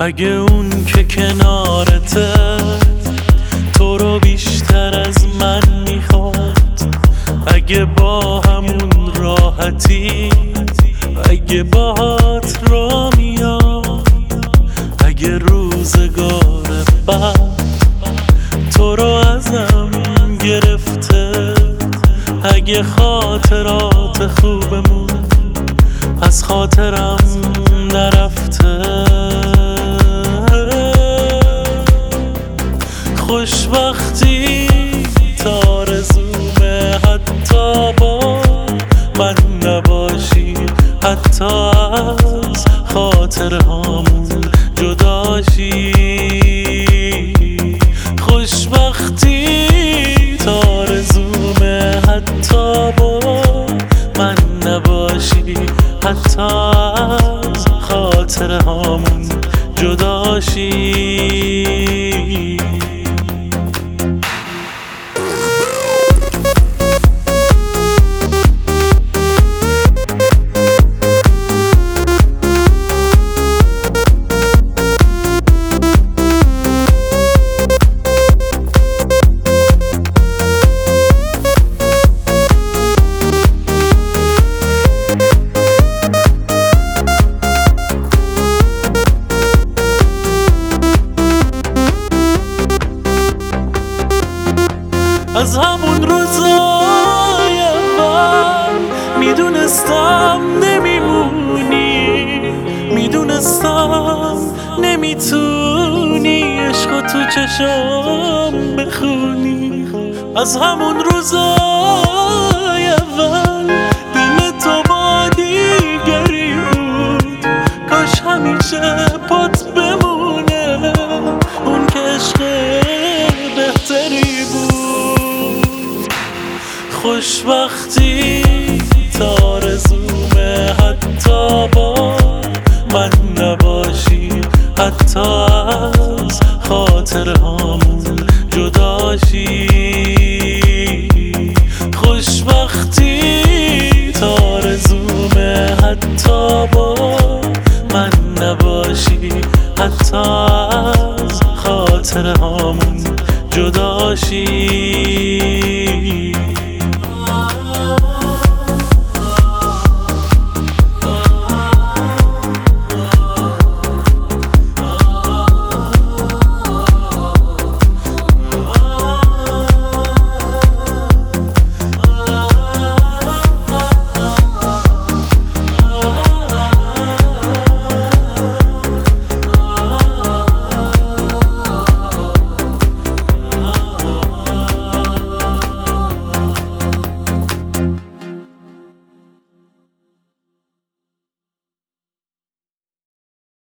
اگه اون که کنارته تو رو بیشتر از من میخواد، اگه با همون راحتی، اگه باهات را میاد، اگه روزگار بعد تو رو ازم گرفته، اگه خاطرات خوبمون از خاطرم نرفته، خوشبختی تا رزومه حتی با من نباشی، حتی از خاطرهامون جداشی، خوشبختی تا رزومه حتی با من نباشی، حتی از خاطرهامون جداشی. از همون روزای اول میدونستم نمیمونی، میدونستم نمیتونی عشق تو چشام بخونی. از همون روزای اول دل تو با دیگری بود، کاش همیشه پات بمونه اون که عشق بهتری بود. خوشبختی تا رزومه حتی با من نباشی، حتی از خاطرهامون جداشی، خوشبختی تا رزومه حتی با من نباشی، حتی از خاطرهامون جداشی.